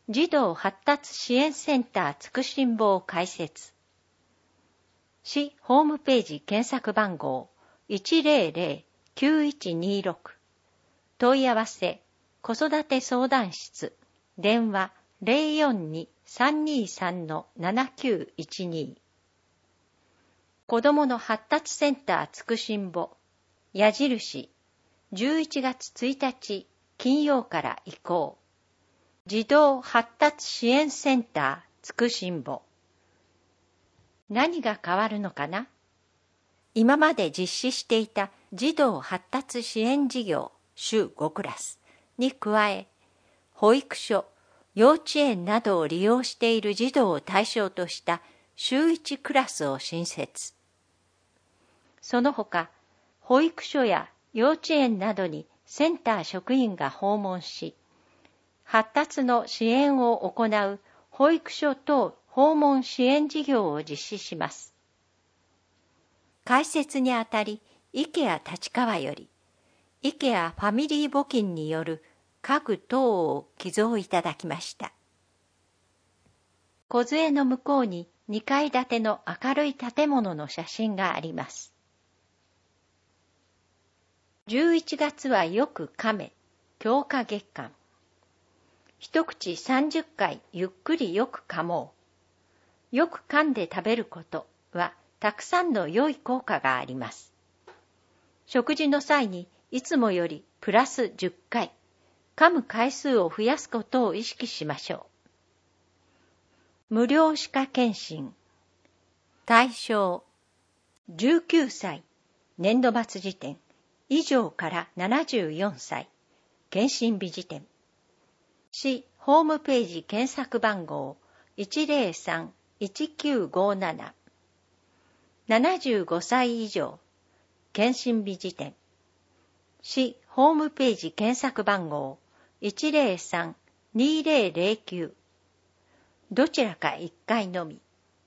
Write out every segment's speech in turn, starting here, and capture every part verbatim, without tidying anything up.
児童発達支援センターつくしんぼを開設。市ホームページ検索番号 いちゼロゼロ きゅういちにろく。問い合わせ子育て相談室電話 ゼロよんに さんにさん ななきゅういちに。子どもの発達センターつくしんぼ矢印じゅういちがつついたち金曜から移行。児童発達支援センターつくしんぼ。何が変わるのかな？今まで実施していた児童発達支援事業週ごクラスに加え、保育所、幼稚園などを利用している児童を対象とした週いちクラスを新設。その他、保育所や幼稚園などにセンター職員が訪問し、発達の支援を行う保育所等訪問支援事業を実施します。開設にあたり、イケア立川より、イケアファミリー募金による家具等を寄贈いただきました。梢の向こうににかい建ての明るい建物の写真があります。じゅういちがつはよく噛め、強化月間。一口さんじゅっかいゆっくりよく噛もう。よく噛んで食べることはたくさんの良い効果があります。食事の際にいつもよりプラスじゅっかい、噛む回数を増やすことを意識しましょう。無料歯科検診。対象、じゅうきゅうさい、年度末時点、以上からななじゅうよんさい、検診日時点。市ホームページ検索番号 いちゼロさん いちきゅうごなな。ななじゅうごさい以上、検診日時点。市ホームページ検索番号 いちゼロさん にゼロゼロきゅう。どちらかいっかいのみ。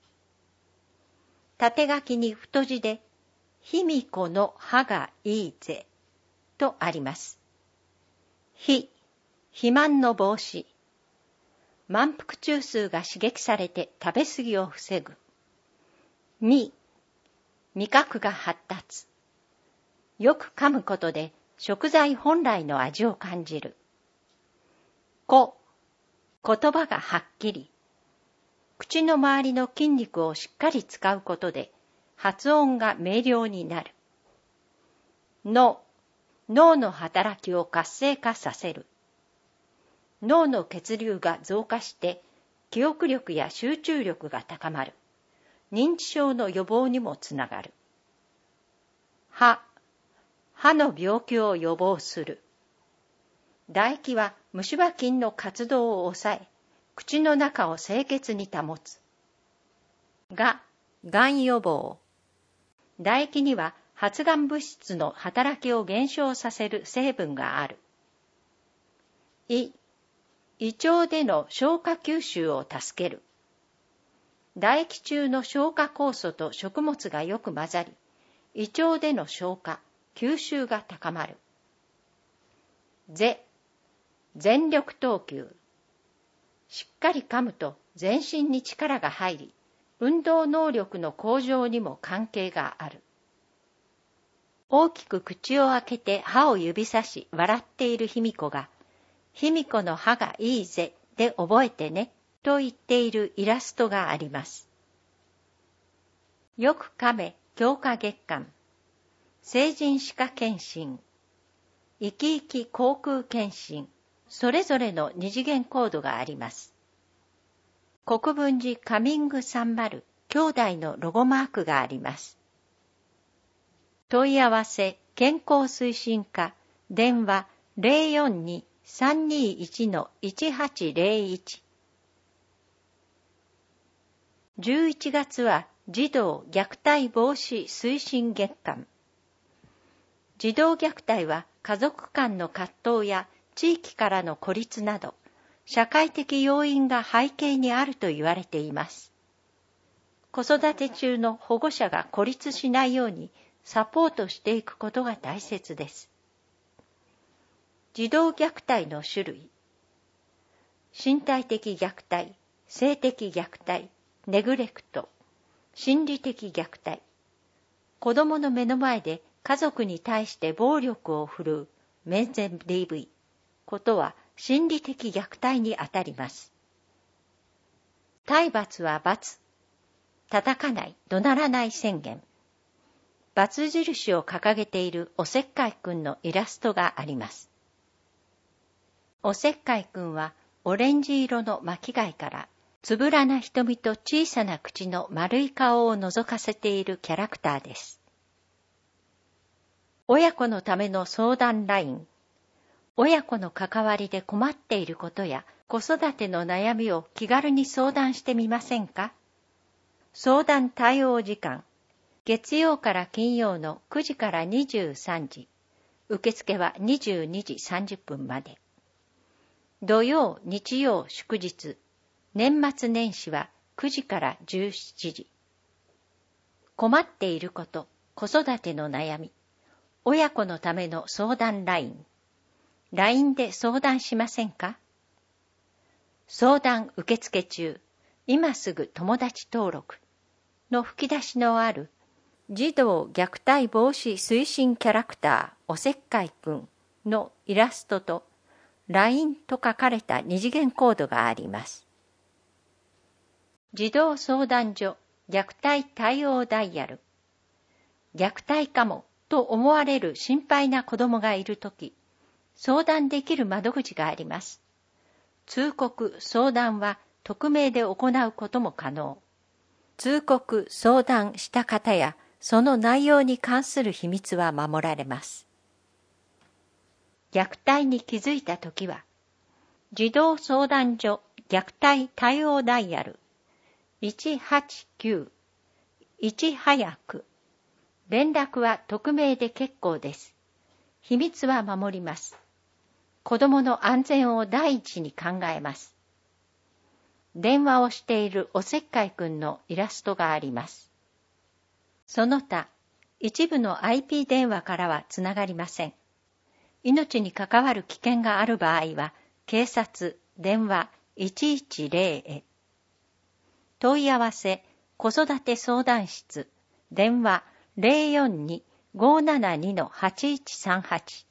縦書きに太字で、ひみこの歯がいいぜとあります。ひ、肥満の防止。満腹中枢が刺激されて食べ過ぎを防ぐ。み、味覚が発達。よく噛むことで食材本来の味を感じる。こ、言葉がはっきり。口の周りの筋肉をしっかり使うことで発音が明瞭になる。の、脳の働きを活性化させる。脳の血流が増加して記憶力や集中力が高まる。認知症の予防にもつながる。歯、歯の病気を予防する。唾液は虫歯菌の活動を抑え、口の中を清潔に保つ。が、がん予防。唾液には発がん物質の働きを減少させる成分がある。い、胃腸での消化吸収を助ける。唾液中の消化酵素と食物がよく混ざり、胃腸での消化、吸収が高まる。ぜ、全力投球。しっかり噛むと全身に力が入り、運動能力の向上にも関係がある。大きく口を開けて歯を指さし笑っている卑弥呼が、卑弥呼の歯がいいぜで覚えてねと言っているイラストがあります。よく噛め強化月間。成人歯科検診。生き生き口腔検診。それぞれの二次元コードがあります。国分寺カミングさんじゅう兄弟のロゴマークがあります。問い合わせ健康推進課電話 ゼロよんに さんにいち いちはちゼロいち。じゅういちがつは児童虐待防止推進月間。児童虐待は家族間の葛藤や地域からの孤立など、社会的要因が背景にあると言われています。子育て中の保護者が孤立しないようにサポートしていくことが大切です。児童虐待の種類。 身体的虐待、性的虐待、ネグレクト、心理的虐待、子供の目の前で家族に対して暴力を振るうメンゼン ディーブイ ことは心理的虐待にあたります。体罰は罰、叩かない、怒鳴らない宣言。罰印を掲げているおせっかいくんのイラストがあります。おせっかいくんはオレンジ色の巻貝からつぶらな瞳と小さな口の丸い顔を覗かせているキャラクターです。親子のための相談ライン。親子の関わりで困っていることや子育ての悩みを気軽に相談してみませんか？相談対応時間。月曜から金曜のくじからにじゅうさんじ。受付はにじゅうにじさんじゅっぷんまで。土曜、日曜、祝日。年末年始はくじからじゅうしちじ。困っていること、子育ての悩み。親子のための相談ライン。ライン で相談しませんか？相談受付中。今すぐ友達登録の吹き出しのある児童虐待防止推進キャラクターおせっかいくんのイラストと ライン と書かれた二次元コードがあります。児童相談所虐待対応ダイヤル。虐待かもと思われる心配な子供がいるとき、相談できる窓口があります。通告・相談は匿名で行うことも可能。通告・相談した方やその内容に関する秘密は守られます。虐待に気づいたときは、児童相談所虐待対応ダイヤルいちはちきゅういち早く。連絡は匿名で結構です。秘密は守ります。子供の安全を第一に考えます。電話をしているおせっかいくんのイラストがあります。その他、一部の アイピー 電話からはつながりません。命に関わる危険がある場合は、警察、電話いちいちゼロへ。問い合わせ、子育て相談室、電話ゼロよんに ごーななに はちいちさんはち。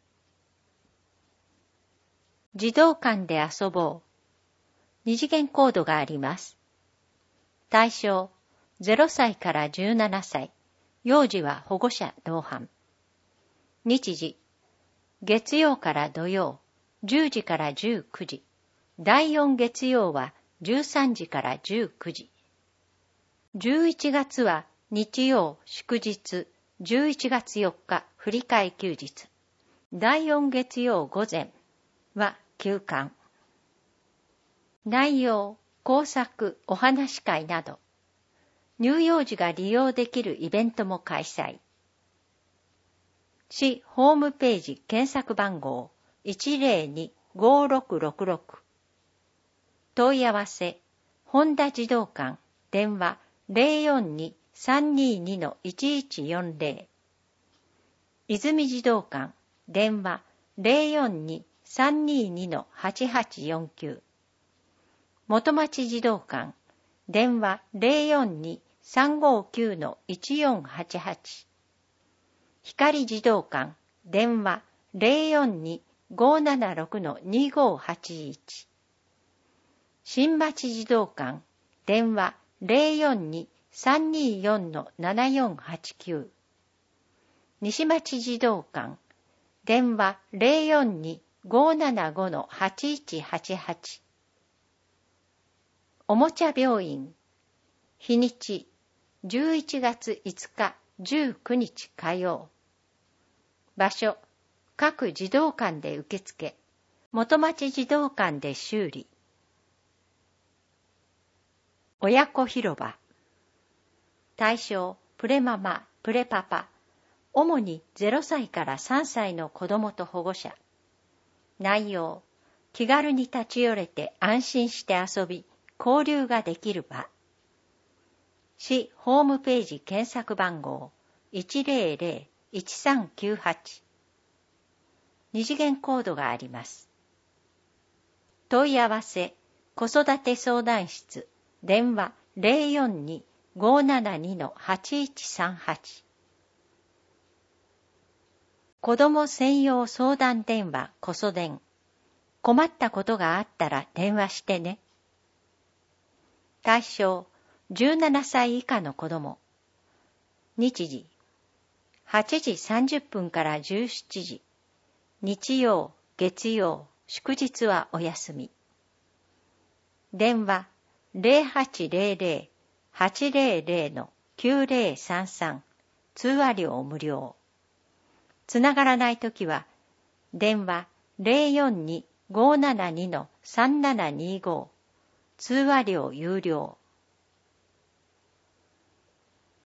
児童館で遊ぼう。二次元コードがあります。対象、ゼロさいからじゅうななさい。幼児は保護者同伴。日時、月曜から土曜、じゅうじからじゅうくじ。だいよん月曜はじゅうさんじからじゅうくじ。じゅういちがつは日曜、祝日、じゅういちがつよっか、振り替え休日。だいよん月曜午前は休館。内容、工作、お話会など、乳幼児が利用できるイベントも開催。市ホームページ検索番号 いちゼロに ごーろくろくろく。問い合わせ、本田児童館、電話ゼロよんに さんにに いちいちよんゼロ。泉児童館、電話ゼロよんに さんにに はちはちよんきゅう。元町児童館、電話ゼロよんに さんごきゅう いちよんはちはち。光児童館、電話ゼロよんに ごーななろく にごはちいち。新町児童館、電話ゼロよんに さんによん ななよんはちきゅう。西町児童館、電話ゼロよんに ごーななご はちいちはちはち。おもちゃ病院、日にちじゅういちがついつかじゅうくにち火曜。場所、各児童館で受付、元町児童館で修理。親子広場。対象、プレママ、プレパパ。主にゼロさいからさんさいの子供と保護者。内容、気軽に立ち寄れて安心して遊び、交流ができる場。市ホームページ検索番号 いちゼロゼロ いちさんきゅうはち。二次元コードがあります。 問い合わせ子育て相談室電話 ゼロよんに ごーななに はちいちさんはち。子ども専用相談電話こそ電。困ったことがあったら電話してね。対象じゅうななさい以下の子ども。日時はちじさんじゅっぷんからじゅうしちじ。日曜、月曜、祝日はお休み。電話 ゼロはちゼロゼロ はちゼロゼロ きゅうゼロさんさん。通話料無料。つながらないときは電話 ゼロよんに ごーななに さんななにご。通話料有料。